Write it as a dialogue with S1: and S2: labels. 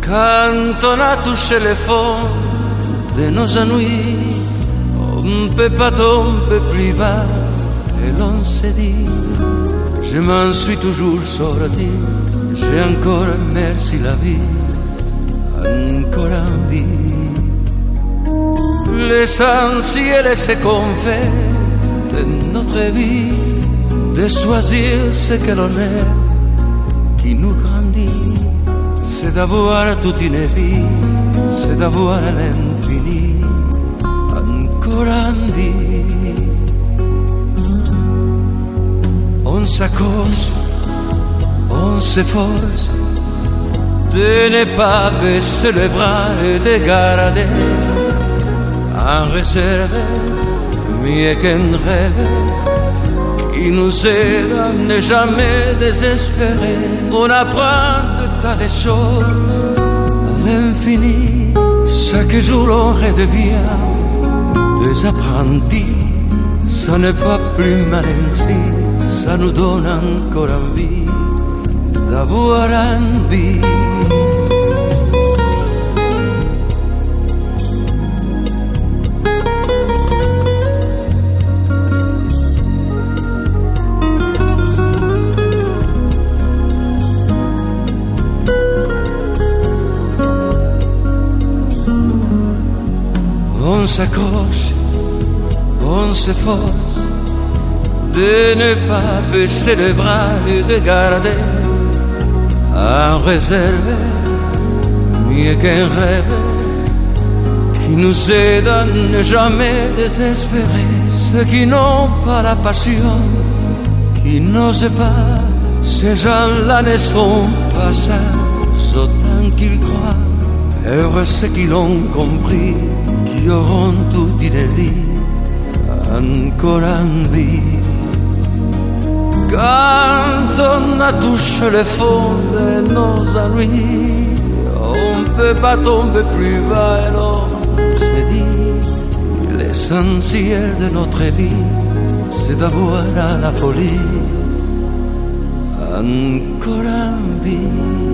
S1: Quand on a touché le fond de nos ennuis, on ne peut pas tomber plus bas. Et l'on s'est dit, je m'en suis toujours sorti. J'ai encore, merci la vie, encore envie. L'essentiel est ce qu'on fait de notre vie, de choisir ce que l'on est, qui nous grandit. C'est d'avoir toute une vie, c'est d'avoir l'infini, encore envie. On s'accroche, on s'efforce de ne pas baisser les bras et de garder en réserve mieux qu'un rêve qui nous aide à ne jamais désespérer. On apprend de tas de choses à l'infini. Chaque jour on redevient des apprentis. Ça n'est pas plus mal ainsi. Ça nous donne encore envie d'avoir envie. On s'accroche, on s'efforce de ne pas baisser les bras et de garder en réserve mieux qu'un rêve qui nous aide à ne jamais désespérer. Ceux qui n'ont pas la passion, qui n'osent pas, ces gens-là ne sont pas sages autant qu'ils croient. Heureux ceux qui l'ont compris, qui auront toute une vie encore envie. Quand on a touché le fond de nos ennuis, on ne peut pas tomber plus bas. Et l'on s'est dit, l'essentiel de notre vie, c'est d'avoir à la folie encore envie.